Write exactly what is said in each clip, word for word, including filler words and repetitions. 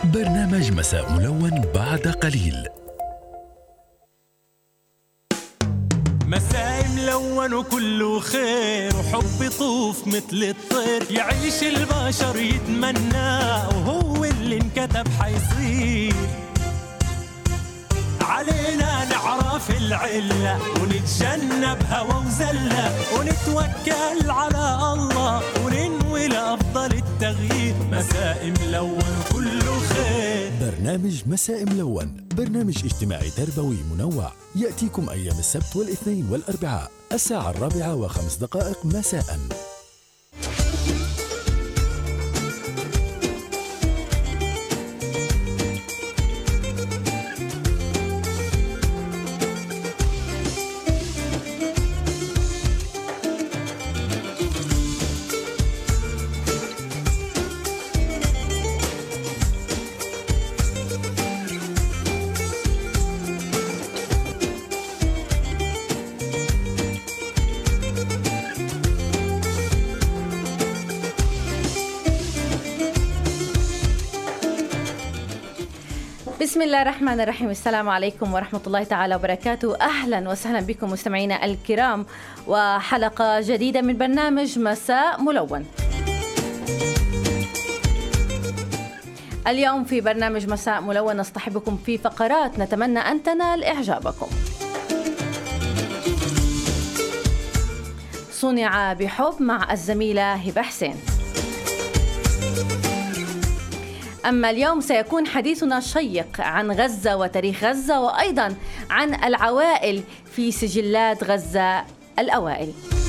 برنامج مساء ملون بعد قليل. مساء ملون وكله خير وحب يطوف مثل الطير، يعيش البشر يتمنى وهو اللي انكتب حيصير. علينا نعرف العلة ونتجنب هوى وزلة ونتوكل على الله وننوي لأفضل التغيير. مساء ملون كله خير. برنامج مساء ملون برنامج اجتماعي تربوي منوع يأتيكم أيام السبت والاثنين والأربعاء الساعة الرابعة وخمس دقائق مساءً. بسم الله الرحمن الرحيم. السلام عليكم ورحمة الله تعالى وبركاته. أهلا وسهلا بكم مستمعينا الكرام وحلقة جديدة من برنامج مساء ملون. اليوم في برنامج مساء ملون نصطحبكم في فقرات نتمنى أن تنال إعجابكم. صنع بحب مع الزميلة هبة حسين. أما اليوم سيكون حديثنا شيق عن غزة وتاريخ غزة وأيضا عن العوائل في سجلات غزة الأوائل.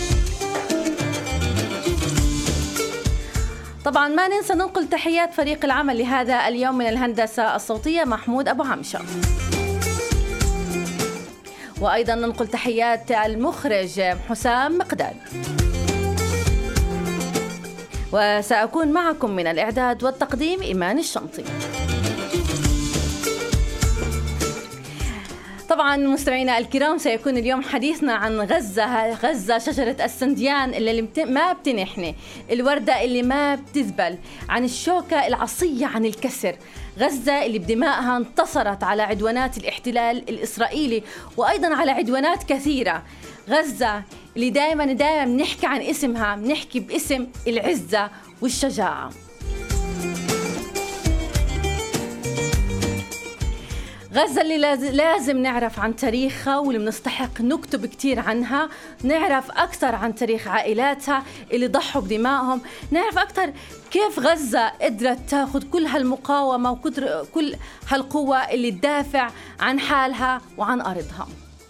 طبعا ما ننسى ننقل تحيات فريق العمل لهذا اليوم من الهندسة الصوتية محمود أبو عمشة، وأيضا ننقل تحيات المخرج حسام مقداد، وسأكون معكم من الإعداد والتقديم إيمان الشنطي. طبعا مستمعينا الكرام سيكون اليوم حديثنا عن غزة. غزة شجرة السنديان اللي ما بتنحني، الوردة اللي ما بتذبل، عن الشوكة العصية عن الكسر. غزة اللي بدمائها انتصرت على عدوانات الاحتلال الإسرائيلي وأيضا على عدوانات كثيرة. غزة اللي دائما دائما نحكي عن اسمها، نحكي باسم العزة والشجاعة. غزة اللي لازم نعرف عن تاريخها واللي بنستحق نكتب كتير عنها، نعرف أكثر عن تاريخ عائلاتها اللي ضحوا بدمائهم، نعرف أكثر كيف غزة قدرت تاخذ كل هالمقاومة وكل هالقوة اللي تدافع عن حالها وعن أرضها.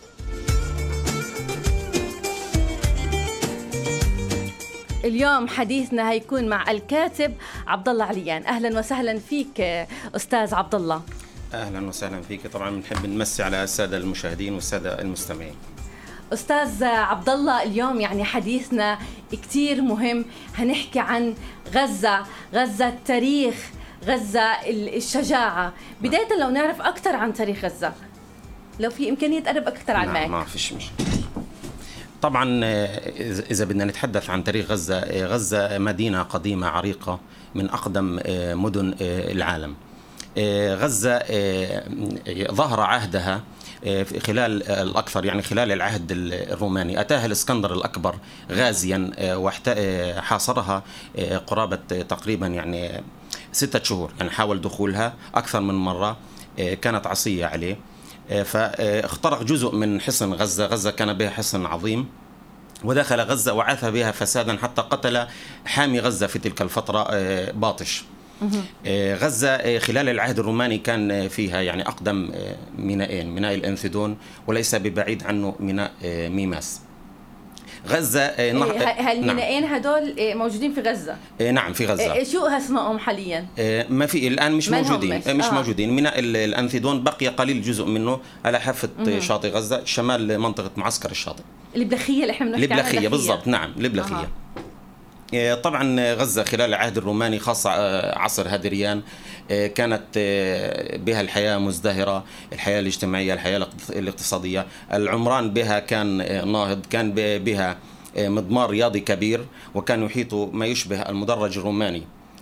اليوم حديثنا هيكون مع الكاتب عبد الله عليان. أهلا وسهلا فيك أستاذ عبد الله. أهلا وسهلا فيك. طبعا بنحب نمسي على السادة المشاهدين والسادة المستمعين. أستاذ عبد الله، اليوم يعني حديثنا كتير مهم، هنحكي عن غزة، غزة التاريخ، غزة الشجاعة. بداية لو نعرف أكثر عن تاريخ غزة، لو في إمكانية تقرب أكثر عن معك. ما فيش مشكلة. طبعا إذا بدنا نتحدث عن تاريخ غزة، غزة مدينة قديمة عريقة من أقدم مدن العالم. غزة ظهر عهدها خلال الأكثر يعني خلال العهد الروماني. أتاها الإسكندر الأكبر غازيا وحاصرها قرابة تقريبا يعني ستة شهور، يعني حاول دخولها أكثر من مرة، كانت عصية عليه، فاخترق جزء من حصن غزة. غزة كان بها حصن عظيم، ودخل غزة وعاث بها فسادا حتى قتل حامي غزة في تلك الفترة باطش. غزة خلال العهد الروماني كان فيها يعني أقدم مينائين، ميناء الأنفيدون وليس ببعيد عنه ميناء ميماس. غزة هالمينائين نعم. هدول موجودين في غزة؟ نعم في غزة. شو اسمائهم حاليا؟ ما في الآن مش موجودين مش آه. موجودين. ميناء الأنفيدون بقي قليل جزء منه على حافة مم. شاطئ غزة شمال منطقة معسكر الشاطئ. البلخية اللي احنا بنحكي عنها. البلخية بالضبط، نعم البلخية. آه. طبعا غزة خلال العهد الروماني خاصة عصر هادريان كانت بها الحياة مزدهرة، الحياة الاجتماعية، الحياة الاقتصادية، العمران بها كان ناهض، كان بها مضمار رياضي كبير، وكان يحيط ما يشبه المدرج الروماني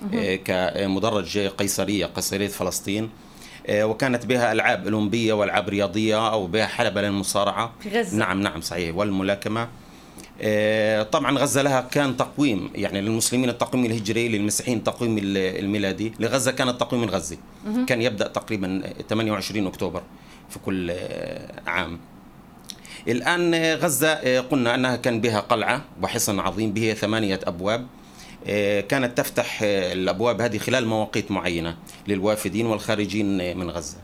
كمدرج قيصرية قيصرية فلسطين، وكانت بها ألعاب أولمبية وألعاب رياضية أو بها حلبة للمصارعة في غزة. نعم نعم صحيح، والملاكمة. طبعا غزة لها كان تقويم، يعني للمسلمين التقويم الهجري، للمسيحيين التقويم الميلادي. لغزة كان التقويم الغزي، كان يبدأ تقريبا ثمانية وعشرين أكتوبر في كل عام. الآن غزة قلنا أنها كان بها قلعة وحصن عظيم به ثمانية أبواب، كانت تفتح الأبواب هذه خلال مواقيت معينة للوافدين والخارجين من غزة،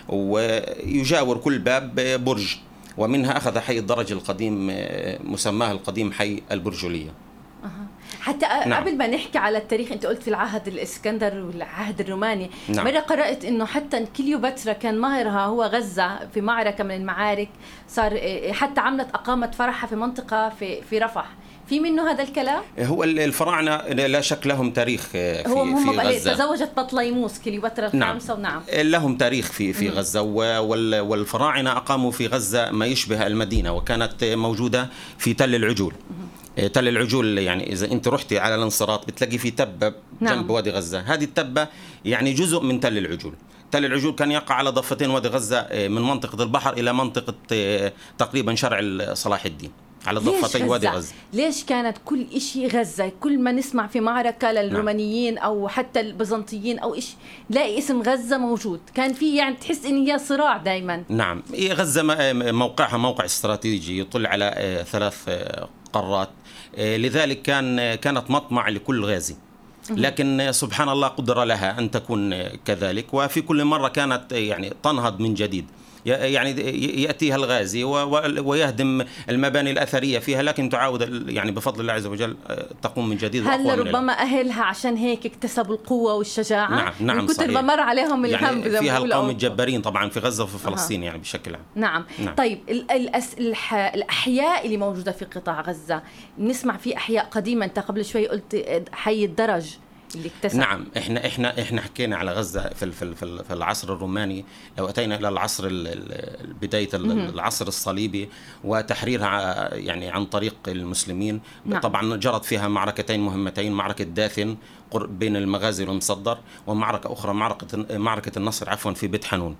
ويجاور كل باب برج، ومنها أخذ حي الدرج القديم مسماه القديم حي البرجولية. أه. حتى نعم. قبل ما نحكي على التاريخ، أنت قلت في العهد الإسكندر والعهد الروماني. نعم. مرة قرأت أنه حتى كليوباترا كان مهرها هو غزة في معركة من المعارك، صار حتى عملت أقامت فرحها في منطقة في في رفح. في منه هذا الكلام؟ هو الفراعنة لا شك لهم تاريخ في, هو في غزة. تزوجت بطليموس كليوباترا الخامسة. نعم. ونعم لهم تاريخ في في غزة، والفراعنة أقاموا في غزة ما يشبه المدينة، وكانت موجودة في تل العجول. تل العجول يعني إذا أنت رحتي على الانصراط بتلاقي في تبة جنب نعم. وادي غزة، هذه التبة يعني جزء من تل العجول. تل العجول كان يقع على ضفتين وادي غزة، من منطقة البحر إلى منطقة تقريبا شرع صلاح الدين، على ضفتي وادي غزة. ليش كانت كل إشي غزة؟ كل ما نسمع في معركة للرومانيين نعم. أو حتى البيزنطيين أو إشي لاقي اسم غزة موجود، كان في يعني تحس إن هي صراع دايما. نعم، غزة موقعها موقع استراتيجي يطل على ثلاث قارات، لذلك كان كانت مطمع لكل غازي، لكن سبحان الله قدر لها أن تكون كذلك، وفي كل مرة كانت يعني تنهض من جديد، يعني يأتيها الغازي ويهدم المباني الأثرية فيها، لكن تعاود يعني بفضل الله عز وجل تقوم من جديد. هل ربما أهلها عشان هيك اكتسبوا القوة والشجاعة؟ نعم نعم من كتر ما مر عليهم الهم، يعني فيها القوم الجبارين طبعا في غزة وفي فلسطين. أه. يعني بشكل عام. نعم. نعم. طيب الأحياء اللي موجودة في قطاع غزة، نسمع في أحياء قديمة، أنت قبل شوي قلت حي الدرج اللي اكتسب. نعم، احنا احنا احنا حكينا على غزة في في في العصر الروماني. لو اتينا الى العصر بداية العصر الصليبي وتحريرها يعني عن طريق المسلمين. نعم. طبعا جرت فيها معركتين مهمتين، معركة داثن بين المغازي والمصدر، ومعركة اخرى معركة معركة النصر عفوا في بيت حنون.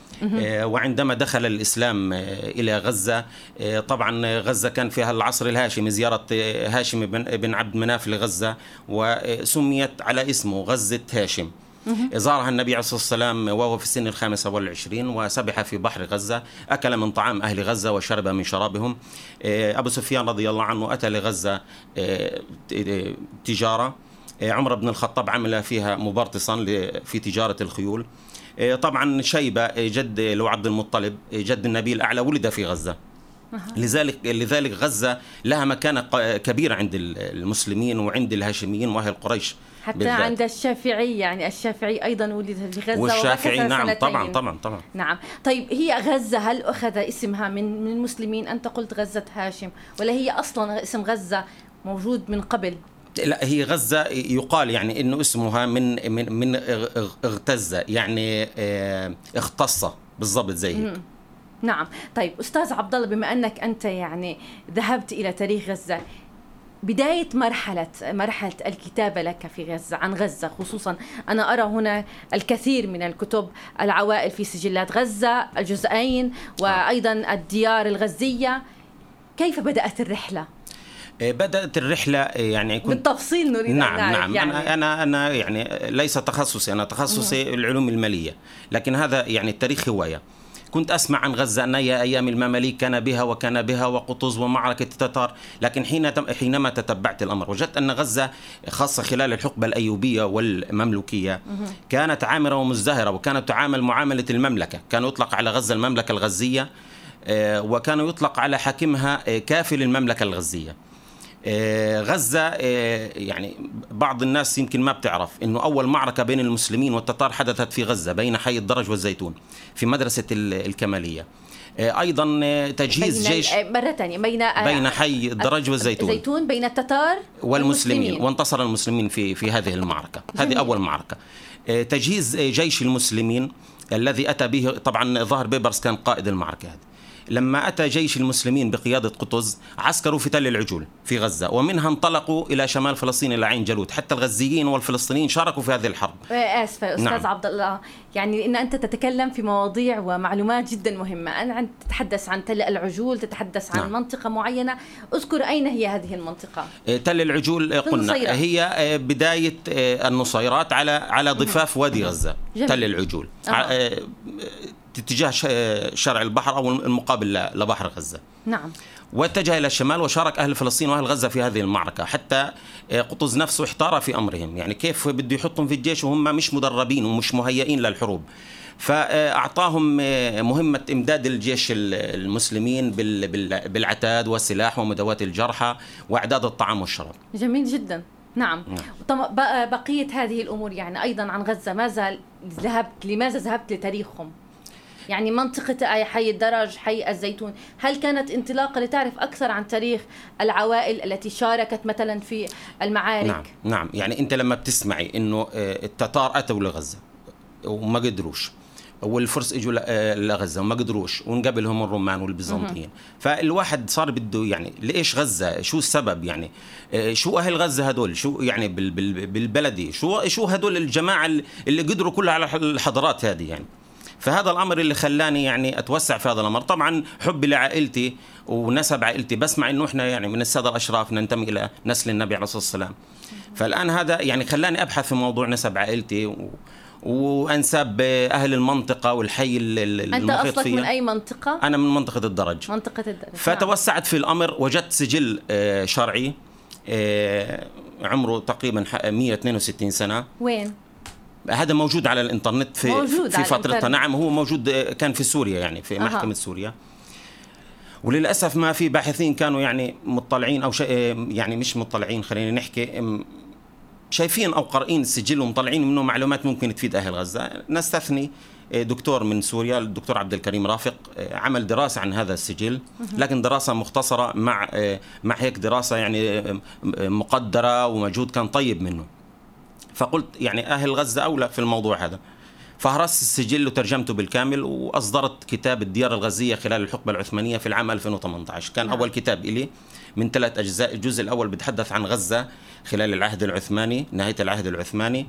وعندما دخل الإسلام إلى غزة، طبعا غزة كان فيها العصر الهاشمي، زيارة هاشم بن عبد مناف لغزة، وسميت على اسمه غزة هاشم. زارها النبي عليه الصلاة والسلام وهو في السن الخامسة والعشرين، وسبح في بحر غزة، أكل من طعام أهل غزة وشرب من شرابهم. أبو سفيان رضي الله عنه أتى لغزة تجارة، عمر بن الخطاب عمل فيها مبارتصا في تجارة الخيول. طبعا شيبة جد لو عبد المطلب جد النبي الأعلى ولد في غزة. لذلك لذلك غزة لها مكانة كبيرة عند المسلمين وعند الهاشميين وأهل قريش حتى بالذات. عند الشافعي، يعني الشافعي أيضا ولد في غزة والشافعي نعم طبعا طبعا طبعا نعم. طيب هي غزة هل أخذ اسمها من من المسلمين؟ أنت قلت غزة هاشم، ولا هي أصلا اسم غزة موجود من قبل؟ لا، هي غزة يقال يعني إنه اسمها من من من اغتز، يعني اختص بالضبط زي هيك. نعم. طيب أستاذ عبد الله، بما أنك أنت يعني ذهبت إلى تاريخ غزة، بداية مرحلة مرحلة الكتابة لك في غزة عن غزة خصوصا، أنا أرى هنا الكثير من الكتب، العوائل في سجلات غزة، الجزئين، وأيضا الديار الغزية، كيف بدأت الرحلة؟ بدأت الرحلة يعني كنت بالتفصيل نريد نعم أن نعرف. نعم يعني أنا أنا أنا يعني ليس تخصصي، أنا تخصصي العلوم المالية، لكن هذا يعني التاريخ هواية. كنت أسمع عن غزة أن هي أيام المماليك كان بها وكان بها وقطز ومعركة التتار، لكن حين حينما تتبعت الأمر وجدت أن غزة خاصة خلال الحقبة الأيوبية والمملوكية كانت عامرة ومزدهرة، وكانت تعامل معاملة المملكة. كان يطلق على غزة المملكة الغزية، وكان يطلق على حاكمها كافل المملكة الغزية. غزة يعني بعض الناس يمكن ما بتعرف إنه أول معركة بين المسلمين والتتار حدثت في غزة بين حي الدرج والزيتون في مدرسة الكمالية. أيضا تجهيز بين جيش مرة ثانية بين بين حي الدرج والزيتون الزيتون بين التتار والمسلمين, والمسلمين. وانتصر المسلمين في في هذه المعركة. هذه أول معركة. تجهيز جيش المسلمين الذي أتى به طبعا ظاهر بيبرس كان قائد المعركة هذه. لما أتى جيش المسلمين بقيادة قطز عسكروا في تل العجول في غزة، ومنها انطلقوا إلى شمال فلسطين إلى عين جالوت. حتى الغزيين والفلسطينيين شاركوا في هذه الحرب. آسفة أستاذ نعم. عبد الله، يعني إن أنت تتكلم في مواضيع ومعلومات جدا مهمة. أنا تتحدث عن تل العجول، تتحدث عن نعم. منطقة معينة، أذكر أين هي هذه المنطقة؟ تل العجول قلنا النصيرات. هي بداية النصيرات على على ضفاف وادي غزة. جميل. تل العجول أه. اتجاه شرع البحر أو المقابل لبحر غزة. نعم. واتجه إلى الشمال، وشارك أهل فلسطين وأهل غزة في هذه المعركة. حتى قطز نفسه احتار في أمرهم، يعني كيف بده يحطهم في الجيش وهم مش مدربين ومش مهيئين للحروب. فأعطاهم مهمة إمداد الجيش المسلمين بالعتاد والسلاح ومداواة الجرحى وإعداد الطعام والشراب. جميل جدا. نعم. نعم. بقية هذه الأمور يعني أيضا عن غزة، ماذا ذهبت لماذا ذهبت لتاريخهم؟ يعني منطقة حي الدرج، حي الزيتون، هل كانت انطلاقة لتعرف أكثر عن تاريخ العوائل التي شاركت مثلا في المعارك؟ نعم نعم. يعني أنت لما بتسمعي إنه التتار أتوا لغزة وما قدروش، والفرس اجوا لغزه وما قدروش، ونقبلهم الرومان والبيزنطيين، فالواحد صار بده يعني ليش غزه؟ شو السبب؟ يعني شو اهل غزه هدول؟ شو يعني بالبلدي شو شو هدول الجماعه اللي قدروا كلها على الحضارات هذه يعني. فهذا الامر اللي خلاني يعني اتوسع في هذا الامر. طبعا حبي لعائلتي ونسب عائلتي، بسمع انه احنا يعني من الساده الاشراف ننتمي الى نسل النبي عليه الصلاه والسلام، فالان هذا يعني خلاني ابحث في موضوع نسب عائلتي و وأنساب أهل المنطقة والحي المحيط فيها. أنت أصلك من أي منطقة؟ أنا من منطقة الدرج. منطقة الدرج. فتوسعت في الأمر، وجدت سجل شرعي عمره تقريبا مئة واثنين وستين سنة. وين؟ هذا موجود على الإنترنت في موجود في فترتها. نعم، هو موجود كان في سوريا يعني في محكمة أه. سوريا. وللأسف ما في باحثين كانوا يعني مطلعين أو شيء، يعني مش مطلعين، خلينا نحكي شايفين أو قارئين السجل ومطلعين منه معلومات ممكن تفيد أهل غزة. نستثني دكتور من سوريا، الدكتور عبد الكريم رافق، عمل دراسة عن هذا السجل، لكن دراسة مختصرة مع مع هيك دراسة يعني مقدرة ومجهود كان طيب منه. فقلت يعني أهل غزة أولى في الموضوع هذا، فهرست السجل وترجمته بالكامل، وأصدرت كتاب الديار الغزية خلال الحقبة العثمانية في العام ألفين وثمانية عشر. كان أول كتاب إلي من ثلاث أجزاء. الجزء الأول بيتحدث عن غزة خلال العهد العثماني، نهاية العهد العثماني،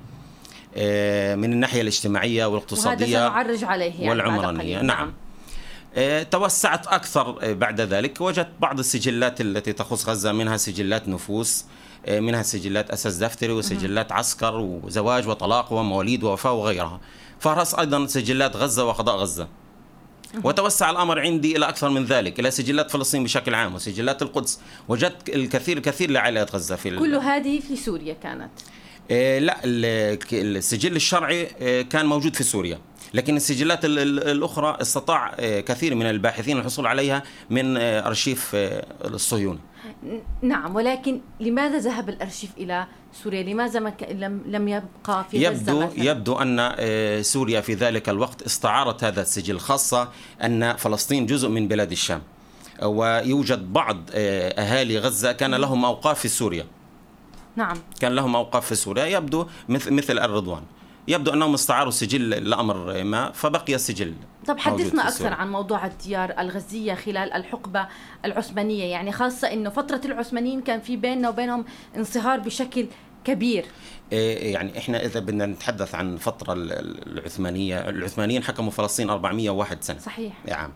من الناحية الاجتماعية والاقتصادية وهذا سنعرج عليه يعني والعمرانية. نعم. نعم. توسعت أكثر بعد ذلك، وجدت بعض السجلات التي تخص غزة، منها سجلات نفوس، منها سجلات أساس دفتري، وسجلات عسكر وزواج وطلاق ومواليد ووفاة وغيرها. فهرس أيضا سجلات غزة وقضاء غزة. وتوسع الأمر عندي إلى أكثر من ذلك، إلى سجلات فلسطين بشكل عام وسجلات القدس. وجدت الكثير الكثير لعائلات غزة في كل هذه في سوريا كانت؟ إيه لا، السجل الشرعي كان موجود في سوريا، لكن السجلات الأخرى استطاع كثير من الباحثين الحصول عليها من أرشيف الصهيوني. نعم، ولكن لماذا ذهب الأرشيف إلى سوريا؟ لماذا ما لم لم يبقى في يبدو غزة مثلا؟ يبدو أن سوريا في ذلك الوقت استعارت هذا السجل، خاصة أن فلسطين جزء من بلاد الشام، ويوجد بعض أهالي غزة كان لهم أوقاف في سوريا. نعم، كان لهم أوقاف في سوريا، يبدو مثل مثل الرضوان. يبدو أنهم استعاروا السجل لأمر ما، فبقي السجل. طب حدثنا أكثر عن موضوع الديار الغزية خلال الحقبة العثمانية، يعني خاصة أنه فترة العثمانيين كان في بيننا وبينهم انصهار بشكل كبير. يعني إحنا إذا بدنا نتحدث عن فترة العثمانية، العثمانيين حكموا فلسطين أربعمائة وواحد سنة. صحيح. نعم.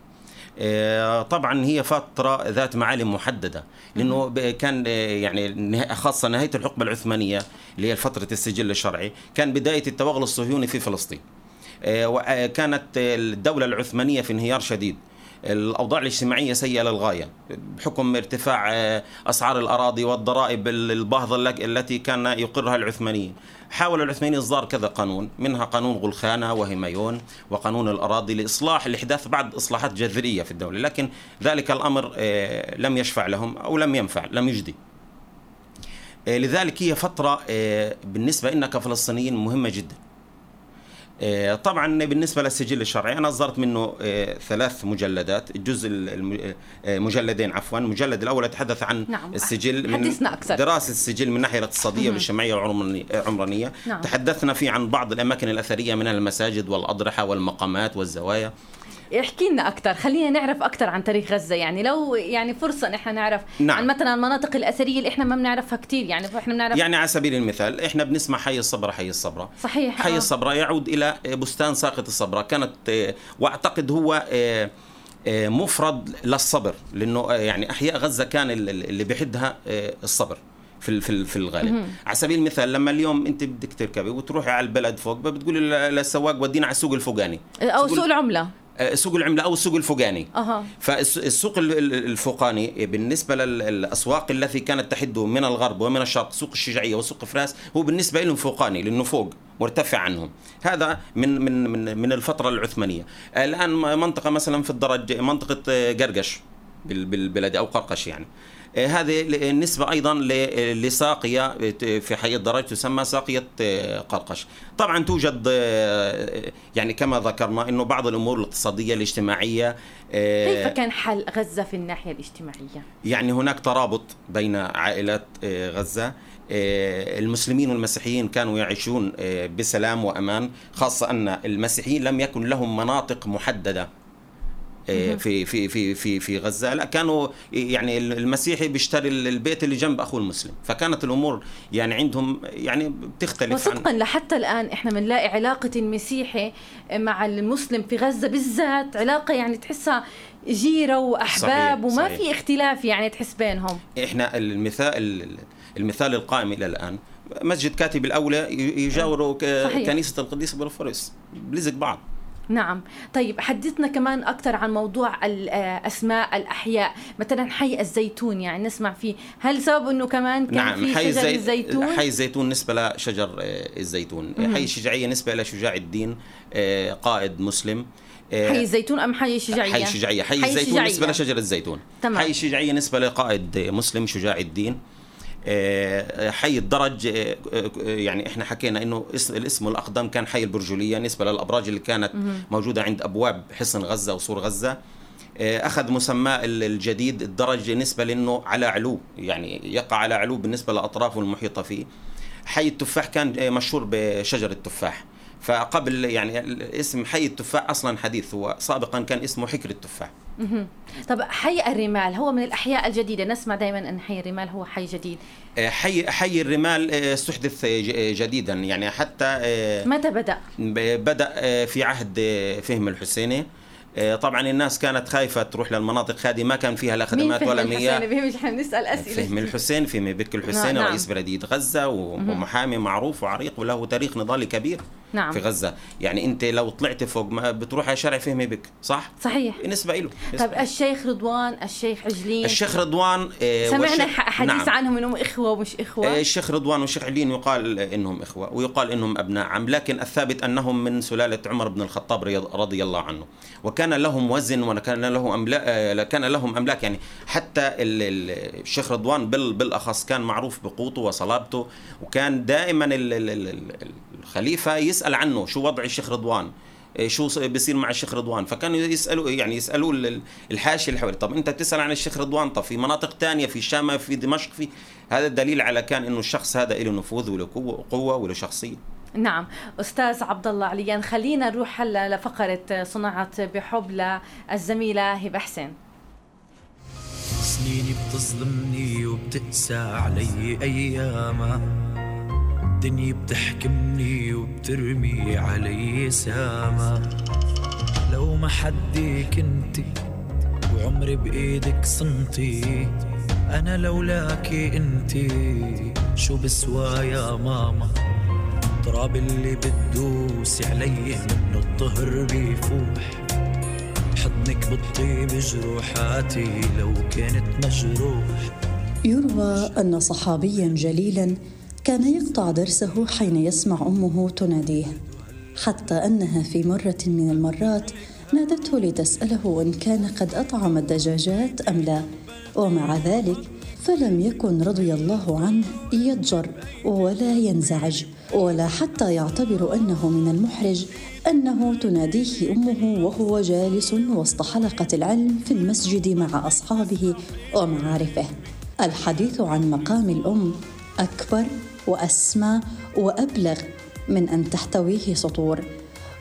طبعا هي فترة ذات معالم محددة، لأنه كان يعني خاصة نهاية الحقبة العثمانية اللي هي فترة السجل الشرعي، كان بداية التوغل الصهيوني في فلسطين. وكانت الدولة العثمانية في انهيار شديد، الأوضاع الاجتماعية سيئة للغاية بحكم ارتفاع أسعار الأراضي والضرائب الباهظة التي كان يقرها العثمانيين. حاول العثمانيين إصدار كذا قانون، منها قانون غلخانة وهميون وقانون الأراضي، لإصلاح لإحداث بعض إصلاحات جذرية في الدولة، لكن ذلك الأمر لم يشفع لهم أو لم ينفع، لم يجدي. لذلك هي فترة بالنسبة لنا كفلسطينيين مهمة جدا. طبعا بالنسبة للسجل الشرعي أنا أصدرت منه ثلاث مجلدات. الجزء المجلدين عفوا المجلد الأول يتحدث عن نعم. السجل، من أكثر. دراسة السجل من الناحية الاقتصادية والاجتماعية والعمرانية. نعم. تحدثنا فيه عن بعض الأماكن الأثرية، منها المساجد والأضرحة والمقامات والزوايا. احكي لنا أكتر، خلينا نعرف أكتر عن تاريخ غزة، يعني لو يعني فرصة نحن نعرف نعم. عن مثلا المناطق الأثرية اللي إحنا ما بنعرفها كتير، يعني إحنا بنعرف يعني على سبيل المثال إحنا بنسمع حي الصبرة حي الصبرة صحيح. حي آه. الصبرة يعود إلى بستان ساقط الصبرة، كانت وأعتقد هو مفرد للصبر، لأنه يعني أحياء غزة كان اللي بيحدها الصبر في في في الغالب. على سبيل المثال لما اليوم انت بدك تركبي وتروحي على البلد فوق بتقولي للسواق ودينا على السوق الفوقاني او سوق العمله سوق العمله او السوق الفوقاني. أه. فالسوق الفوقاني بالنسبه للاسواق التي كانت تحد من الغرب ومن الشرق، سوق الشجاعيه وسوق فراس، هو بالنسبه لهم فوقاني لانه فوق مرتفع عنهم. هذا من من من من الفتره العثمانيه. الان منطقه مثلا في الدرج منطقه قرقش بالبلد او قرقش، يعني هذه النسبة أيضا لساقية في حي الدرج تسمى ساقية قرقش. طبعا توجد يعني كما ذكرنا أنه بعض الأمور الاقتصادية الاجتماعية. كيف كان حل غزة في الناحية الاجتماعية؟ يعني هناك ترابط بين عائلات غزة، المسلمين والمسيحيين كانوا يعيشون بسلام وأمان، خاصة أن المسيحيين لم يكن لهم مناطق محددة في في في في في غزة، لا كانوا يعني المسيحي بيشتري البيت اللي جنب اخوه المسلم، فكانت الامور يعني عندهم يعني بتختلف. وصدقا عن لحتى الان احنا بنلاقي علاقه المسيحي مع المسلم في غزة بالذات علاقه يعني تحسها جيره واحباب. صحيح. وما صحيح. في اختلاف يعني تحس بينهم. احنا المثال المثال القائم الى الان مسجد كاتب الاولى يجاوروا كنيسه القديس بورفوريوس بلزق بعض. نعم. طيب حدثنا كمان أكثر عن موضوع الأسماء الأحياء، مثلا حي الزيتون يعني نسمع فيه، هل سبب أنه كمان كان نعم. في حي شجر الزي... الزيتون؟ حي الزيتون نسبة لشجر الزيتون. مم. حي الشجاعية نسبة إلى شجاع الدين قائد مسلم. حي الزيتون أم حي الشجاعية؟ حي الشجاعية. حي, حي الزيتون الشجاعية. نسبة لشجر الزيتون. تمام. حي الشجاعية نسبة لقائد مسلم شجاع الدين. حي الدرج يعني احنا حكينا انه الاسم الاقدم كان حي البرجوليه نسبه للابراج اللي كانت موجوده عند ابواب حصن غزه وسور غزه. اخذ مسماه الجديد الدرج نسبه لانه على علو، يعني يقع على علو بالنسبه لاطرافه المحيطه فيه. حي التفاح كان مشهور بشجر التفاح، فقبل يعني اسم حي التفاح اصلا حديث، هو سابقا كان اسمه حكر التفاح. طب حي الرمال هو من الأحياء الجديدة، نسمع دائما أن حي الرمال هو حي جديد. حي حي الرمال استحدث جديدا، يعني حتى متى بدأ؟ بدأ في عهد فهم الحسيني. طبعا الناس كانت خايفة تروح للمناطق هذه ما كان فيها لا خدمات ولا مياه. مين فهم نسأل أسئلة. فهم الحسين فهم بك الحسين. نعم. رئيس بلدية غزة ومحامي معروف وعريق وله تاريخ نضالي كبير. نعم. في غزة، يعني أنت لو طلعت فوق ما بتروح على شارع فهمي بك، صح؟ صحيح. نسبة له. طب الشيخ رضوان، الشيخ عجلين. الشيخ رضوان آه سمعنا حديث نعم. عنهم إنهم إخوة ومش إخوة. آه الشيخ رضوان والشيخ عجلين يقال إنهم إخوة ويقال إنهم أبناء عم، لكن الثابت أنهم من سلالة عمر بن الخطاب رضي الله عنه، وكان لهم وزن وكان لهم أملاك، كان لهم أملاك يعني. حتى الشيخ رضوان بالأخص كان معروف بقوته وصلابته، وكان دائما الخليفة يسأل عنه شو وضع الشيخ رضوان، شو بيصير مع الشيخ رضوان، فكانوا يسألوا يعني يسألوا الحاشية اللي حوالي، طب أنت بتسأل عن الشيخ رضوان، طب في مناطق تانية في الشام في دمشق في هذا الدليل على كان إنه الشخص هذا له نفوذ وله قوة وله شخصية. نعم. أستاذ عبد الله عليان، خلينا نروح هلا لفقرة صناعة بحب للزميلة هبة حسين. سنيني بتظلمني وبتقسى علي أيامها، الدنيا بتحكمني وبترمي علي ساما، لو ما حدي كنتي وعمري بإيدك صنتي، أنا لولاكي انتي شو بسوى يا ماما، التراب اللي بتدوسي علي منه الطهر بيفوح، حضنك بتطيب جروحاتي لو كانت مجروح. يروى أن صحابيا جليلا كان يقطع درسه حين يسمع أمه تناديه، حتى أنها في مرة من المرات نادته لتسأله إن كان قد أطعم الدجاجات أم لا، ومع ذلك فلم يكن رضي الله عنه يضجر ولا ينزعج ولا حتى يعتبر أنه من المحرج أنه تناديه أمه وهو جالس وسط حلقة العلم في المسجد مع أصحابه ومعارفه. الحديث عن مقام الأم أكبر وأسمى وأبلغ من أن تحتويه سطور،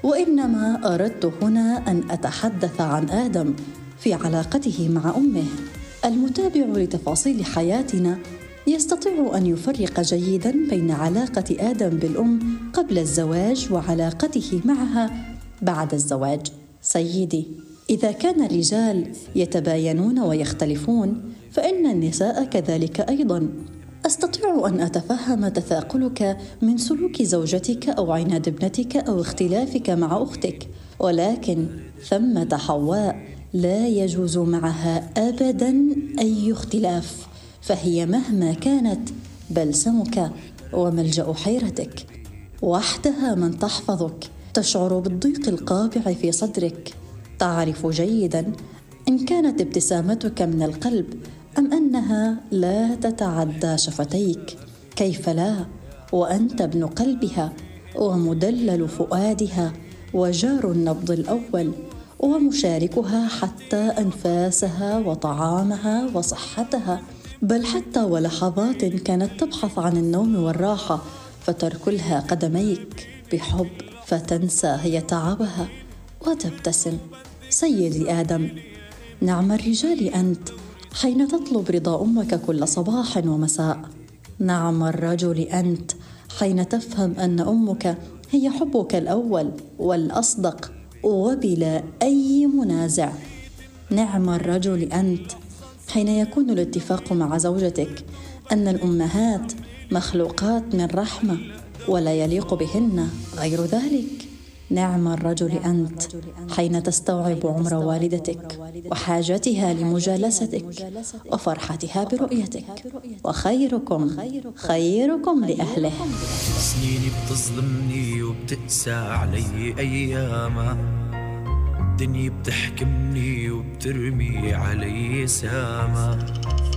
وإنما أردت هنا أن أتحدث عن آدم في علاقته مع أمه. المتابع لتفاصيل حياتنا يستطيع أن يفرق جيداً بين علاقة آدم بالأم قبل الزواج وعلاقته معها بعد الزواج. سيدي، إذا كان الرجال يتباينون ويختلفون فإن النساء كذلك أيضاً. أستطيع أن أتفهم تثاقلك من سلوك زوجتك أو عناد ابنتك أو اختلافك مع أختك، ولكن ثمة حواء لا يجوز معها أبداً أي اختلاف، فهي مهما كانت بلسمك وملجأ حيرتك، وحدها من تحفظك، تشعر بالضيق القابع في صدرك، تعرف جيداً إن كانت ابتسامتك من القلب أم أنها لا تتعدى شفتيك. كيف لا وأنت ابن قلبها ومدلل فؤادها وجار النبض الأول ومشاركها حتى أنفاسها وطعامها وصحتها، بل حتى ولحظات كانت تبحث عن النوم والراحة فتركلها قدميك بحب فتنسى هي تعبها وتبتسم. سيدي آدم، نعم الرجال أنت حين تطلب رضا أمك كل صباح ومساء. نعم الرجل أنت حين تفهم أن أمك هي حبك الأول والأصدق وبلا أي منازع. نعم الرجل أنت حين يكون الاتفاق مع زوجتك أن الأمهات مخلوقات من رحمة ولا يليق بهن غير ذلك. نعم الرجل أنت حين تستوعب عمر والدتك وحاجتها لمجالستك وفرحتها برؤيتك، وخيركم خيركم لأهله. سنيني بتظلمني وبتقسى علي أيامها، الدنيا بتحكمني وبترمي علي ساما.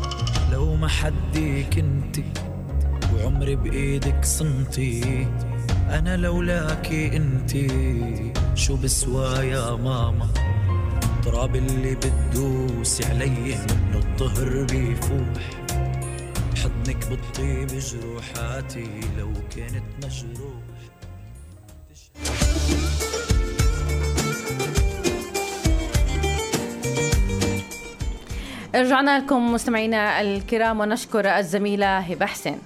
لو ما حدي كنتي وعمري بإيدك صنتي، أنا لولاكي انتي شو بسوى يا ماما. تراب اللي بتدوسي علي من الطهر بيفوح، حضنك بطيب جروحاتي لو كانت مجروح. رجعنا لكم مستمعينا الكرام ونشكر الزميلة هبة حسين.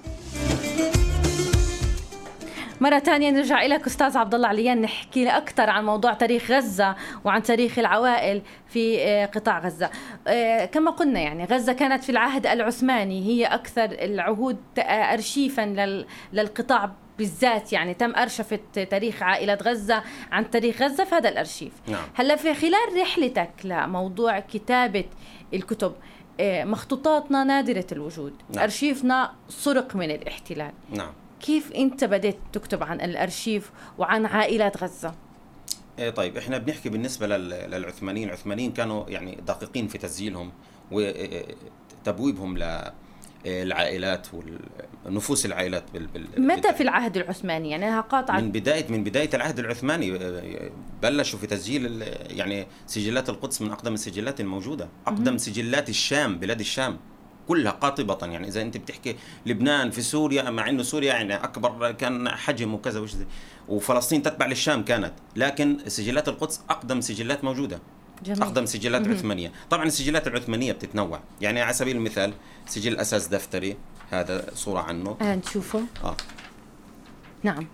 مرة تانية نرجع إليك أستاذ عبد الله عليان، نحكي أكثر عن موضوع تاريخ غزة وعن تاريخ العوائل في قطاع غزة. كما قلنا يعني غزة كانت في العهد العثماني هي أكثر العهود أرشيفا للقطاع بالذات، يعني تم أرشفة تاريخ عائلة غزة عن تاريخ غزة في هذا الأرشيف. نعم. هلا في خلال رحلتك لموضوع كتابة الكتب، مخطوطاتنا نادرة الوجود. نعم. أرشيفنا سرق من الاحتلال. نعم. كيف أنت بدأت تكتب عن الأرشيف وعن عائلات غزة؟ إيه طيب، إحنا بنحكي بالنسبة للعثمانيين. العثمانيين كانوا يعني دقيقين في تسجيلهم وتبويبهم للعائلات ونفوس العائلات. متى في العهد العثماني؟ يعني هقاطع من بداية من بداية العهد العثماني بلشوا في تسجيل يعني سجلات القدس من أقدم السجلات الموجودة. أقدم سجلات الشام، بلاد الشام كلها قاطبة. يعني إذا أنت بتحكي لبنان في سوريا، مع إنه سوريا يعني أكبر كان حجم وكذا وش زي، وفلسطين تتبع للشام كانت، لكن سجلات القدس أقدم سجلات موجودة. جميل. أقدم سجلات عثمانية. طبعا السجلات العثمانية بتتنوع، يعني على سبيل المثال سجل أساس دفتري، هذا صورة عنه آه نشوفه. آه. نعم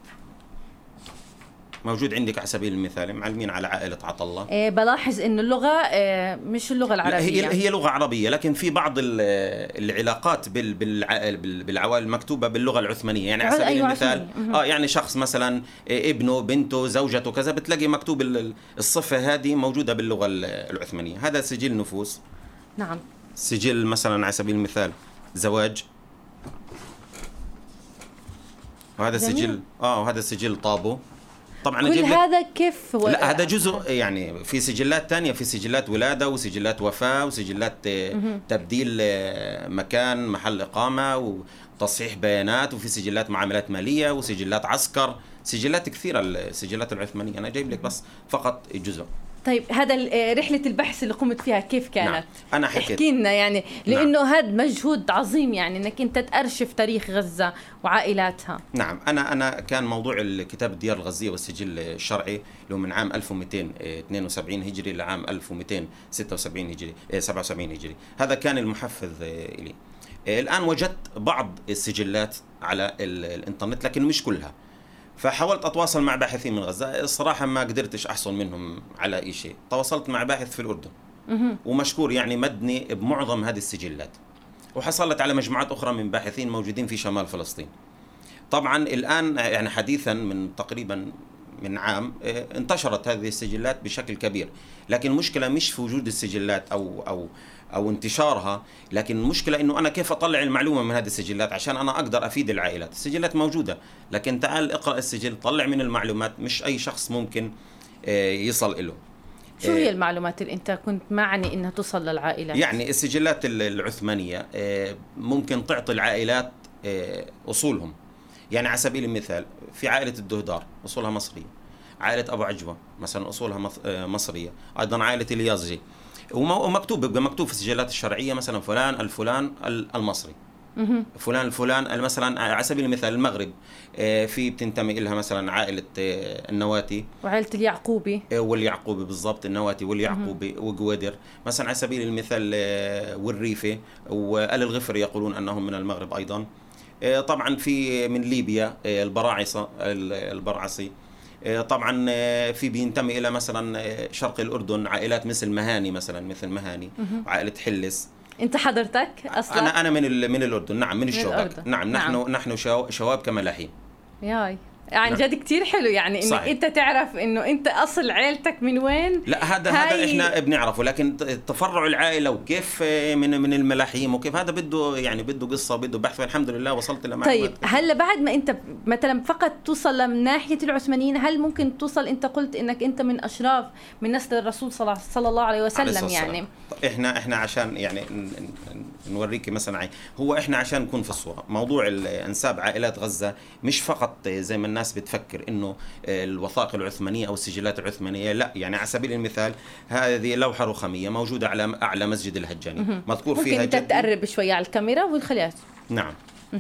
موجود عندك على سبيل المثال، معلمين على عائلة عطلة. إيه بلاحظ إنه اللغة إيه مش اللغة العربية، هي هي لغة عربية، لكن في بعض العلاقات بالعوائل المكتوبة باللغة العثمانية. يعني على سبيل أيوة المثال اه يعني شخص مثلا ابنه، بنته، زوجته كذا، بتلاقي مكتوب الصفة هذه موجودة باللغة العثمانية. هذا سجل نفوس. نعم. سجل مثلا على سبيل المثال زواج، وهذا جميل. سجل اه وهذا سجل طابو. طبعا كل هذا كيف و... لا هذا جزء، يعني في سجلات تانية، في سجلات ولادة وسجلات وفاة وسجلات م- تبديل مكان محل إقامة وتصحيح بيانات، وفي سجلات معاملات مالية وسجلات عسكر، سجلات كثيرة السجلات العثمانية. أنا جايب لك بس فقط جزء. طيب هذا رحلة البحث اللي قمت فيها كيف كانت؟ نعم. أنا حكيت. احكي لنا يعني، لأنه نعم. هذا مجهود عظيم يعني إنك أنت تأرشف تاريخ غزة وعائلاتها. نعم. أنا أنا كان موضوع الكتاب الديار الغزية والسجل الشرعي اللي هو من عام ألف ومئتين واثنين وسبعين هجري لعام ألف ومئتين وستة وسبعين هجري سبعة وسبعين هجري، هذا كان المحفز لي. الآن وجدت بعض السجلات على الإنترنت لكن مش كلها، فحاولت أتواصل مع باحثين من غزة. الصراحة ما قدرتش أحصل منهم على أي شيء. تواصلت مع باحث في الأردن ومشكور يعني مدني بمعظم هذه السجلات، وحصلت على مجموعات أخرى من باحثين موجودين في شمال فلسطين. طبعا الآن يعني حديثا من تقريبا من عام انتشرت هذه السجلات بشكل كبير، لكن المشكلة مش في وجود السجلات أو أو أو انتشارها، لكن المشكلة إنه أنا كيف أطلع المعلومة من هذه السجلات عشان أنا أقدر أفيد العائلات. السجلات موجودة، لكن تعال اقرأ السجل، طلع من المعلومات، مش أي شخص ممكن يصل له. شو هي المعلومات اللي أنت كنت معني إنها توصل للعائلات؟ يعني السجلات العثمانية ممكن تعطي العائلات أصولهم. يعني على سبيل المثال في عائلة الدهدار أصولها مصرية، عائلة أبو عجوة مثلا أصولها مصرية، أيضا عائلة اليازجي، ومكتوب بيبقى مكتوب في السجلات الشرعية مثلا فلان الفلان المصري، فلان الفلان. مثلا على سبيل المثال المغرب في بتنتمي لها مثلا عائلة النواتي وعائلة اليعقوبي واليعقوبي بالضبط، النواتي واليعقوبي وقوادر مثلا على سبيل المثال، والريفة وآل الغفر يقولون أنهم من المغرب أيضا. طبعا في من ليبيا البراعصة البرعصي. طبعا في بينتمي إلى مثلا شرق الأردن عائلات مثل مهاني مثلا مثل مهاني وعائلة حلس. أنت حضرتك أصلا؟ أنا أنا من من الأردن. نعم من الشوبك. نعم, نعم نحن نحن شواب كملاحين. ياي عن جد كتير حلو يعني انك صحيح. انت تعرف انه انت اصل عائلتك من وين. لا هذا هذا احنا بنعرفه، لكن تفرع العائله وكيف من من الملاحيم وكيف هذا بده يعني بده قصه بده بحث، والحمد لله وصلت لمعلومات. طيب هلا بعد ما انت مثلا فقط توصل من ناحيه العثمانيين، هل ممكن توصل؟ انت قلت انك انت من اشراف من نسل الرسول صلى الله عليه وسلم يعني. احنا احنا عشان يعني نوريك مثلا، هو احنا عشان نكون في الصوره موضوع انساب عائلات غزه مش فقط زي ما الناس بتفكر انه الوثائق العثمانيه او السجلات العثمانيه، لا. يعني على سبيل المثال هذه لوحه رخاميه موجوده على اعلى مسجد الهجاني، مذكور فيها ممكن انت تقرب شويه على الكاميرا والخليات. نعم.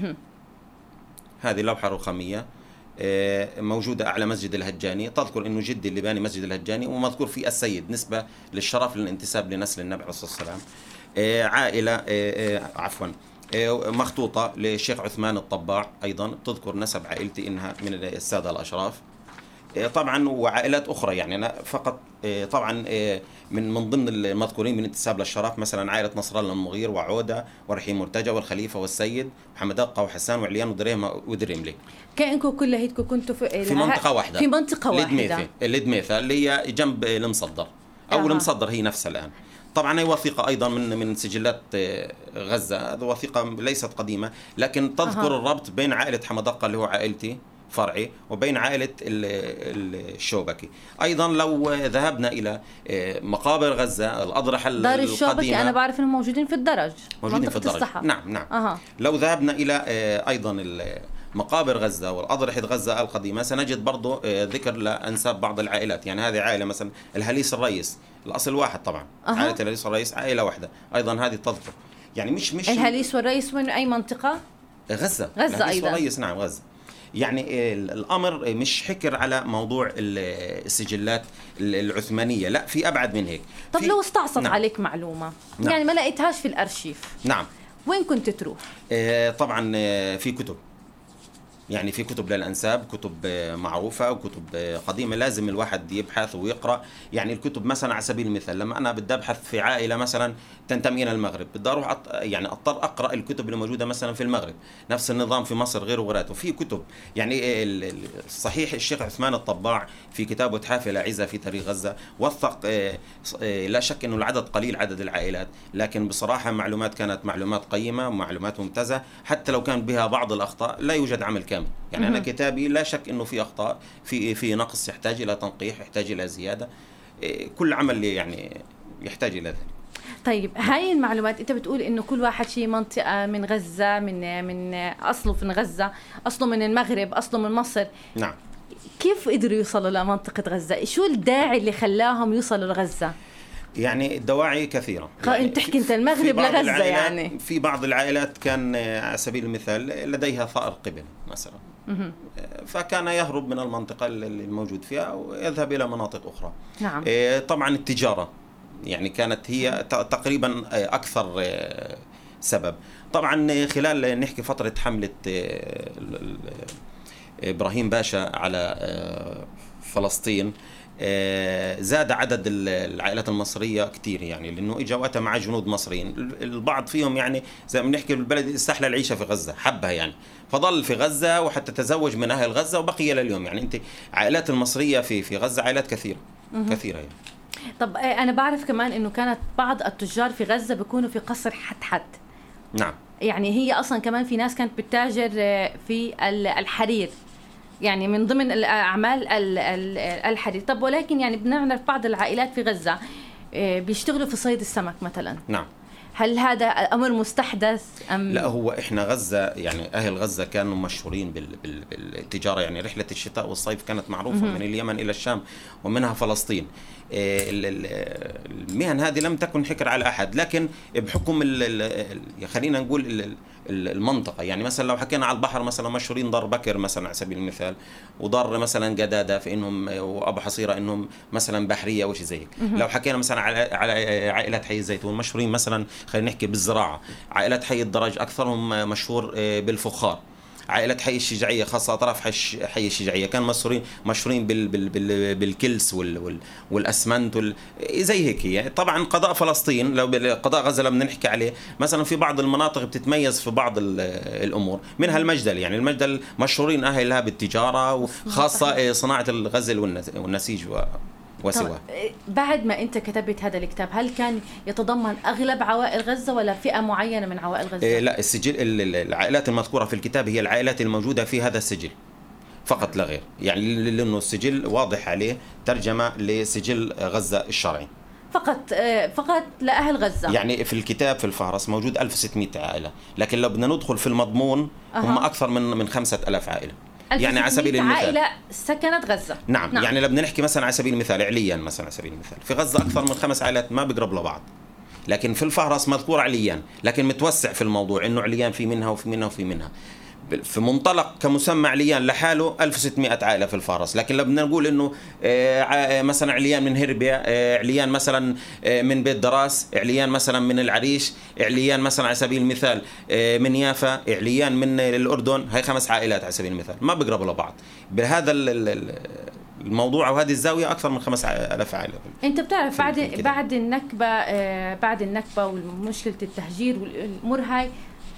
هذه لوحه رخاميه موجودة أعلى مسجد الهجاني، تذكر أنه جدي اللي باني مسجد الهجاني، ومذكور فيه السيد نسبة للشرف للانتساب لنسل النبي عليه الصلاة والسلام. عائلة عفوا مخطوطة للشيخ عثمان الطباع أيضا تذكر نسب عائلتي إنها من السادة الأشراف. طبعا وعائلات أخرى، يعني أنا فقط طبعا من من ضمن المذكورين من انتساب للشرف مثلا عائلة نصر الله المغير وعودة ورحيم مرتجى والخليفة والسيد محمد أقا وحسان وعليان ودريمة ودريملي. كأنكم كلهيتكم كنتوا في, في منطقة واحدة، في منطقة واحدة لدميثة اللي هي جنب المصدر أو آه. المصدر هي نفسها الآن. طبعا هي وثيقة أيضا من من سجلات غزة، هذه وثيقة ليست قديمة لكن تذكر أه. الربط بين عائلة حمد أقا اللي هو عائلتي فرعي وبين عائلة الشوبكي. أيضا لو ذهبنا إلى مقابر غزة الأضرحة القديمة، دار الشوبكي أنا بعرف أنهم موجودين في الدرج، موجودين في الدرج الصحة. نعم نعم أه. لو ذهبنا إلى أيضا مقابر غزة والأضرحة غزة القديمة سنجد برضو ذكر لأنساب بعض العائلات. يعني هذه عائلة مثلا الهليس الرئيس الأصل واحد طبعا أه. عائلة الهليس الرئيس عائلة واحدة أيضا هذه تذكر. يعني مش مش الهليس والرئيس من أي منطقة؟ غزة. غزة أيضا الرئيس نعم غزة. يعني الأمر مش حكر على موضوع السجلات العثمانية، لا في أبعد من هيك. طب لو استعصت نعم. عليك معلومة نعم. يعني ما لقيتهاش في الأرشيف نعم وين كنت تروح؟ آه طبعا في كتب، يعني في كتب للأنساب، كتب معروفة وكتب قديمة لازم الواحد يبحث ويقرأ. يعني الكتب مثلا على سبيل المثال لما أنا بدي أبحث في عائلة مثلا تنتمي إلى المغرب بدي أروح أط... يعني أضطر أقرأ الكتب اللي موجودة مثلا في المغرب، نفس النظام في مصر غير وغيراته. في كتب يعني صحيح الشيخ عثمان الطباع في كتابه تحافة العزة في تاريخ غزة وثق لا شك إنه العدد قليل عدد العائلات، لكن بصراحة معلومات كانت معلومات قيمة ومعلومات ممتازة، حتى لو كان بها بعض الأخطاء لا يوجد عمل كامل. يعني أنا كتابي لا شك إنه في أخطاء، في في نقص يحتاج إلى تنقيح، يحتاج إلى زيادة، كل عمل يعني يحتاج إلى ذلك. طيب هاي المعلومات أنت بتقول إنه كل واحد شيء منطقة من غزة، من من أصله من غزة، أصله من المغرب، أصله من مصر. نعم. كيف قدروا يوصلوا لمنطقة غزة؟ شو الداعي اللي خلاهم يوصلوا لغزة؟ يعني الدواعي كثيرة. يعني انت تحكي انت المغرب لغزة يعني. في بعض العائلات كان على سبيل المثال لديها ثأر قبل مثلا، فكان يهرب من المنطقة الموجود فيها ويذهب إلى مناطق أخرى. نعم. طبعا التجارة يعني كانت هي تقريبا أكثر سبب. طبعا خلال نحكي فترة حملة إبراهيم باشا على فلسطين زاد عدد العائلات المصرية كتير، يعني لأنه إجا وقتها مع جنود مصريين، البعض فيهم يعني زي ما بنحكي بالبلد استحلى العيشة في غزة، حبها يعني، فضل في غزة وحتى تزوج من أهل غزة وبقي لليوم. يعني أنت عائلات المصرية في في غزة عائلات كثيرة كثيرة يعني. طب أنا بعرف كمان إنه كانت بعض التجار في غزة بيكونوا في قصر حتحت. نعم. يعني هي أصلا كمان في ناس كانت بتتاجر في الحرير، يعني من ضمن الأعمال الحرير. طب ولكن يعني بنعرف بعض العائلات في غزة بيشتغلوا في صيد السمك مثلا. نعم. هل هذا أمر مستحدث أم؟ لا، هو إحنا غزة يعني أهل غزة كانوا مشهورين بالتجارة، يعني رحلة الشتاء والصيف كانت معروفة من اليمن إلى الشام ومنها فلسطين. المهن هذه لم تكن حكر على أحد، لكن بحكم خلينا نقول المنطقة، يعني مثلا لو حكينا على البحر مثلا مشهورين دار بكر مثلا على سبيل المثال، ودار مثلا جدادة في إنهم، وأبو حصيرة إنهم مثلا بحرية وشي زي هيك. لو حكينا مثلا على على عائلات حي الزيتون مشهورين مثلا خلينا نحكي بالزراعة. عائلات حي الدرج أكثرهم مشهور بالفخار. عائلة حي الشجاعية خاصة أطراف حي الشجاعية كان مشهورين مشهورين بال بال بال بالكلس وال وال والأسمنت وال زي هيك. يعني طبعا قضاء فلسطين لو قضاء غزة لما نحكي عليه مثلا في بعض المناطق بتتميز في بعض الأمور، منها المجدل. يعني المجدل مشهورين أهلها بالتجارة وخاصة صناعة الغزل والنسيج وسواه. بعد ما أنت كتبت هذا الكتاب هل كان يتضمن أغلب عوائل غزة ولا فئة معينة من عوائل غزة؟ إيه لا، السجل العائلات المذكورة في الكتاب هي العائلات الموجودة في هذا السجل فقط لا غير، يعني لأنه السجل واضح عليه ترجمة لسجل غزة الشرعي فقط فقط لأهل غزة. يعني في الكتاب في الفهرس موجود ألف وستمئة عائلة، لكن لو بدنا ندخل في المضمون أه. هم أكثر من من خمسة ألاف عائلة. يعني على سبيل المثال عائلة سكنت غزة. نعم. نعم. يعني لو بدنا نحكي مثلا على سبيل المثال عليا مثلا على سبيل المثال في غزة أكثر من خمس عائلات ما بيقرب لبعض، لكن في الفهرس مذكور عليان، لكن متوسع في الموضوع إنه عليان في منها وفي منها وفي منها. في منطلق كمسمى عليان لحاله ألف وستمئة عائلة في الفهرس، لكن لو بدنا نقول إنه مثلا عليان من هربيا، عليان مثلا من بيت دراس، عليان مثلا من العريش، عليان مثلا على سبيل المثال من يافا، عليان من الأردن، هاي خمس عائلات على سبيل المثال ما بيقربوا لبعض. بهذا الموضوع وهذه الزاوية أكثر من خمس آلاف عائلة. أنت بتعرف بعد بعد النكبة بعد النكبة ومشكلة التهجير والأمور هاي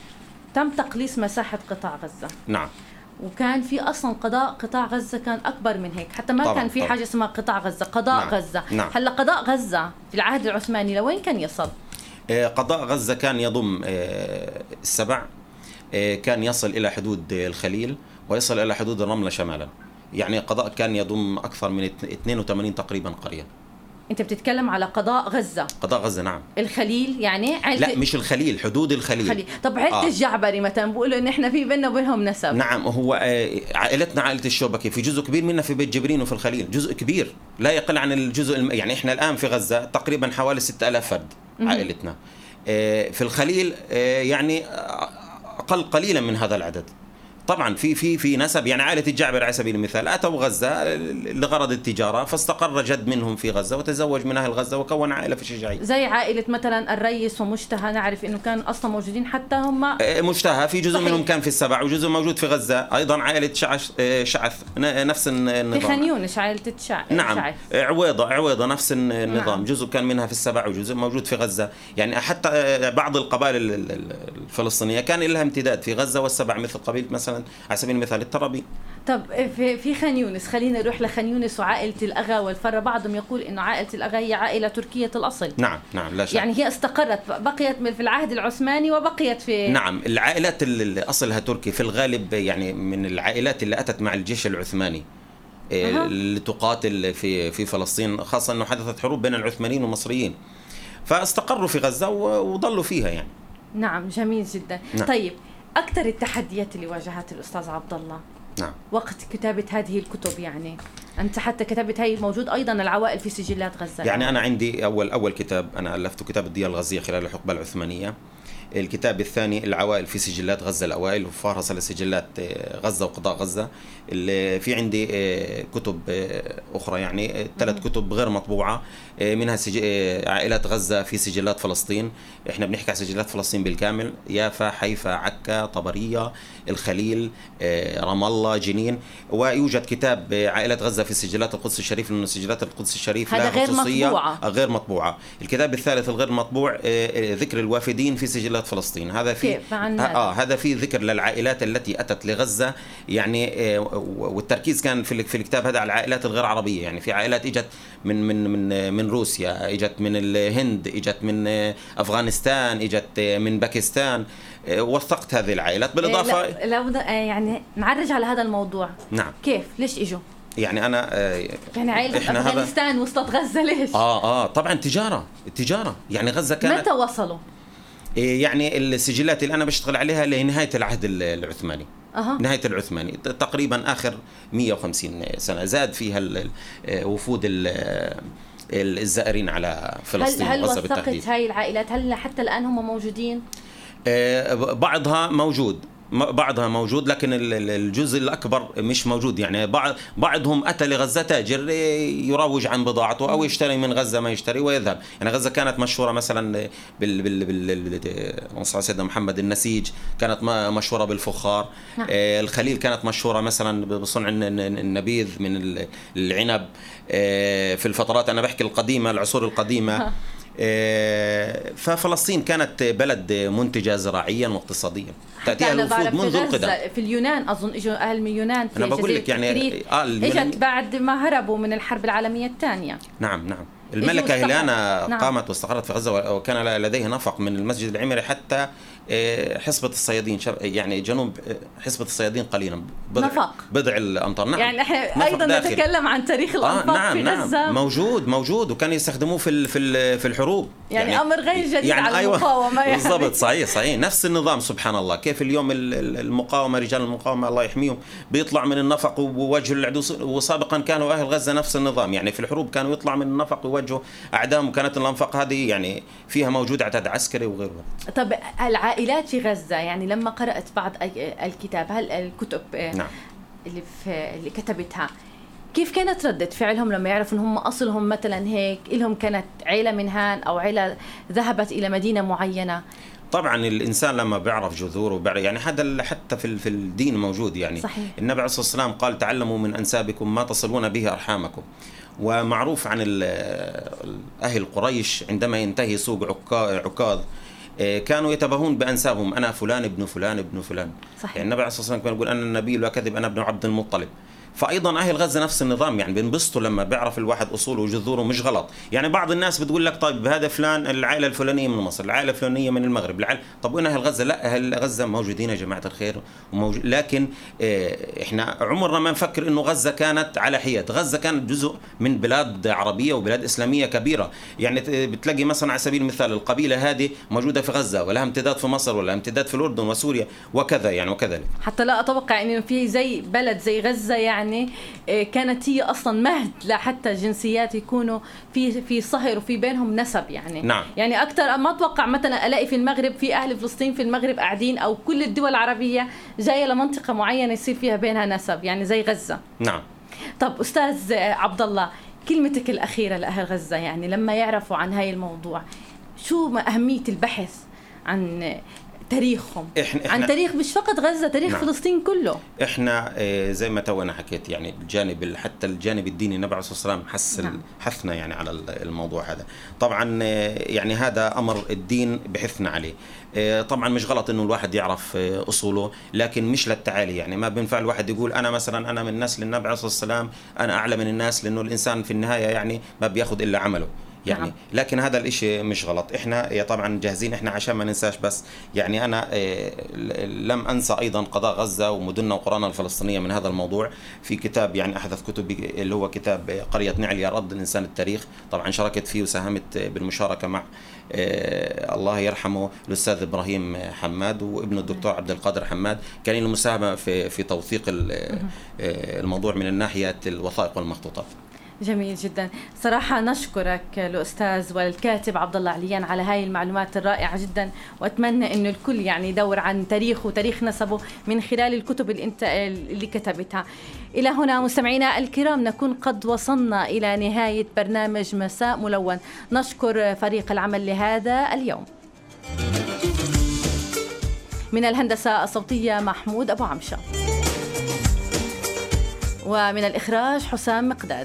تم تقليص مساحة قطاع غزة. نعم. وكان في أصلا قضاء قطاع غزة كان أكبر من هيك، حتى ما طبعًا كان في طبعًا. حاجة اسمها قطاع غزة، قضاء نعم. غزة. نعم. هلا قضاء غزة في العهد العثماني لوين كان يصل؟ قضاء غزة كان يضم السبع، كان يصل إلى حدود الخليل ويصل إلى حدود الرملة شمالا. يعني قضاء كان يضم أكثر من اثنين وثمانين تقريبا قرية. أنت بتتكلم على قضاء غزة. قضاء غزة نعم. الخليل يعني عائلة، لا مش الخليل، حدود الخليل. خليل. طب عائلة آه. الجعبري مثلا بيقولوا إن إحنا في بيننا وبينهم نسب. نعم. هو عائلتنا عائلة الشوبكي في جزء كبير منها في بيت جبرين وفي الخليل، جزء كبير لا يقل عن الجزء الم... يعني إحنا الآن في غزة تقريبا حوالي ستة آلاف فرد عائلتنا. في الخليل يعني أقل قليلا من هذا العدد. طبعا في في في نسب، يعني عائلة الجعبر على سبيل المثال أتوا غزة لغرض التجارة، فاستقر جد منهم في غزة وتزوج من أهل غزة وكون عائلة في الشجاعية. زي عائلة مثلا الريس ومشتهى، نعرف إنه كان أصلا موجودين حتى هم. مشتهى في جزء صحيح. منهم كان في السبع وجزء موجود في غزة أيضا. عائلة شعث شعث نفس النظام. في خان يونس عائلة شعث. نعم. شعث. عويضة عويضة نفس النظام. نعم. جزء كان منها في السبع وجزء موجود في غزة. يعني حتى بعض القبائل الفلسطينية كان لها امتداد في غزة والسبع، مثل قبيلة مثلا على سبيل المثال الترابي. طب في في خان يونس، خلينا نروح لخان يونس وعائلة الأغا والفرة. بعضهم يقول إنه عائلة الأغا هي عائلة تركية الأصل. نعم نعم لا شك. يعني هي استقرت، بقيت في العهد العثماني وبقيت في. نعم. العائلات اللي أصلها تركي في الغالب يعني من العائلات اللي أتت مع الجيش العثماني أه. اللي تقاتل في في فلسطين، خاصة إنه حدثت حروب بين العثمانيين والمصريين، فاستقروا في غزة وظلوا فيها يعني. نعم جميل جدا. نعم. طيب أكثر التحديات اللي واجهت الأستاذ عبد الله نعم. وقت كتابة هذه الكتب؟ يعني أنت حتى كتبت هاي موجود أيضا العوائل في سجلات غزة. يعني أنا عندي أول أول كتاب أنا ألفته كتاب الدية الغزية خلال الحقبة العثمانية. الكتاب الثاني العوائل في سجلات غزة الأوائل، وفهرس لسجلات غزة وقضاء غزة. اللي في عندي كتب أخرى يعني ثلاث كتب غير مطبوعة، منها عائلات غزة في سجلات فلسطين. إحنا بنحكي عن سجلات فلسطين بالكامل: يافا، حيفا، عكا، طبرية، الخليل، رام الله، جنين. ويوجد كتاب عائلات غزة في سجلات القدس الشريف، لأن سجلات القدس الشريف لها غير خصوصية مطبوعة. غير مطبوعة. الكتاب الثالث الغير مطبوع ذكر الوافدين في سجلات فلسطين. هذا في آه هذا في ذكر للعائلات التي أتت لغزة يعني، والتركيز كان في في الكتاب هذا على العائلات الغير عربية. يعني في عائلات اجت من من من من روسيا، اجت من الهند، اجت من افغانستان، اجت من باكستان. وثقت هذه العائلات بالاضافه. لو يعني نعرج على هذا الموضوع. نعم. كيف ليش اجوا؟ يعني انا يعني عائلة افغانستان وصلت غزة ليش؟ اه اه طبعا تجاره التجاره يعني غزة كانت. متى وصلوا؟ يعني السجلات اللي انا بشتغل عليها لنهايه العهد العثماني. أه. نهاية العثماني تقريبا آخر مئة وخمسين سنة زاد فيها وفود الزائرين على فلسطين. هل, هل وثقت هاي العائلات؟ هل حتى الآن هم موجودين؟ بعضها موجود بعضها موجود لكن الجزء الأكبر مش موجود. يعني بعض بعضهم أتى لغزة تاجر يروج عن بضاعته أو يشتري من غزة ما يشتري ويذهب. يعني غزة كانت مشهورة مثلا بال بال بال سيدنا محمد النسيج، كانت مشهورة بالفخار. نعم. الخليل كانت مشهورة مثلا بصنع النبيذ من العنب في الفترات أنا بحكي القديمة، العصور القديمة. ففلسطين كانت بلد منتجة زراعيا واقتصاديا، تأتيها الوفود منذ القدم. في اليونان أظن إجوا أهل من اليونان في أنا بقول لك يعني آه إجت بعد ما هربوا من الحرب العالمية الثانية. نعم نعم. الملكة هيلانا نعم. قامت واستقرت في غزة، وكان لديها نفق من المسجد العمري حتى حسبة الصيادين، يعني جنوب حسبة الصيادين قليلا بضع, نفق. بضع الأمطار. نعم. يعني احنا أيضا داخل. نتكلم عن تاريخ الأنفاق. آه نعم في غزة. نعم موجود موجود وكان يستخدموه في في في الحروب. يعني, يعني أمر غير جديد يعني على أيوة المقاومة. يعني بالضبط صحيح صحيح نفس النظام. سبحان الله كيف اليوم المقاومة رجال المقاومة الله يحميهم بيطلع من النفق ووجه العدو، وسابقا كانوا أهل غزة نفس النظام. يعني في الحروب كانوا يطلع من النفق ويوجهوا أعدائهم، وكانت الأنفاق هذه يعني فيها موجود عدد عسكري وغيره. طب العائلات في غزة يعني لما قرأت بعض الكتاب، هل الكتب نعم. اللي في اللي كتبتها كيف كانت ردة فعلهم لما يعرفوا ان هم اصلهم مثلا هيك، لهم كانت عيلة من هان او عيلة ذهبت الى مدينة معينة؟ طبعا الانسان لما بيعرف جذوره بيعرف يعني هذا حتى في في الدين موجود. يعني صحيح. النبي عليه الصلاة والسلام قال تعلموا من انسابكم ما تصلون به ارحامكم. ومعروف عن اهل قريش عندما ينتهي سوق عكاظ كانوا يتباهون بأنسابهم، أنا فلان ابن فلان ابن فلان. صحيح. يعني النبي عليه الصلاة والسلام كان يقول أنا النبي لا كذب أنا ابن عبد المطلب. فأيضا أهل غزة نفس النظام، يعني بينبسطوا لما بيعرف الواحد أصوله وجذوره مش غلط. يعني بعض الناس بتقول لك طيب هذا فلان العائلة الفلانية من مصر، العائلة الفلانية من المغرب، العائلة طب وين أهل غزة؟ لا أهل غزة موجودين يا جماعة الخير وموجود. لكن إحنا عمرنا ما نفكر إنه غزة كانت على حياد. غزة كانت جزء من بلاد عربية وبلاد إسلامية كبيرة. يعني بتلاقي مثلا على سبيل المثال القبيلة هذه موجودة في غزة ولها امتداد في مصر ولا امتداد في الأردن وسوريا وكذا يعني وكذلك. حتى لا أتوقع إنه في زي بلد زي غزة يعني كانت هي أصلا مهد لحتى جنسيات يكونوا في في صهر وفي بينهم نسب. يعني نعم. يعني أكثر ما أتوقع مثلا ألاقي في المغرب في أهل فلسطين في المغرب قاعدين، أو كل الدول العربية جاية لمنطقة معينة يصير فيها بينها نسب يعني زي غزة. نعم. طب أستاذ عبد الله كلمتك الأخيرة لأهل غزة، يعني لما يعرفوا عن هاي الموضوع شو أهمية البحث عن تاريخهم؟ إحنا إحنا عن تاريخ مش فقط غزة، تاريخ نعم. فلسطين كله. احنا زي ما تو انا حكيت يعني الجانب حتى الجانب الديني النبي عليه الصلاة والسلام حس نعم. حثنا يعني على الموضوع هذا. طبعا يعني هذا امر الدين بحثنا عليه. طبعا مش غلط انه الواحد يعرف اصوله، لكن مش للتعالي. يعني ما بينفع الواحد يقول انا مثلا انا من نسل النبي عليه الصلاة والسلام انا اعلى من الناس، لانه الانسان في النهاية يعني ما بياخذ الا عمله. يعني نعم. لكن هذا الاشي مش غلط. احنا طبعا جاهزين احنا عشان ما ننساش. بس يعني انا لم انسى ايضا قضاء غزة ومدننا وقرانا الفلسطينية من هذا الموضوع في كتاب يعني احدث كتبي اللي هو كتاب قرية نعل رد الانسان التاريخ. طبعا شاركت فيه وساهمت بالمشاركة مع الله يرحمه الاستاذ ابراهيم حماد وابنه الدكتور عبد القادر حماد. كان له مساهمة في في توثيق الموضوع من الناحية الوثائق والمخطوطات. جميل جدا صراحة. نشكرك الأستاذ والكاتب عبد الله عليان على هاي المعلومات الرائعة جدا، وأتمنى إنه الكل يعني يدور عن تاريخه وتاريخ نسبه من خلال الكتب اللي انت اللي كتبتها. إلى هنا مستمعينا الكرام نكون قد وصلنا إلى نهاية برنامج مساء ملون. نشكر فريق العمل لهذا اليوم. من الهندسة الصوتية محمود أبو عمشة، ومن الإخراج حسام مقداد،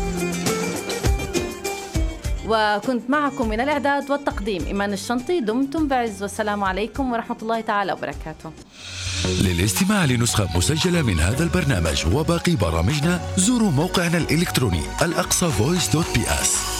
وكنت معكم من الإعداد والتقديم إيمان الشنطي. دمتم بعز، والسلام عليكم ورحمة الله تعالى وبركاته. للاستماع لنسخة مسجلة من هذا البرنامج وباقي برامجنا زوروا موقعنا الإلكتروني الأقصى فويس دوت بي اس.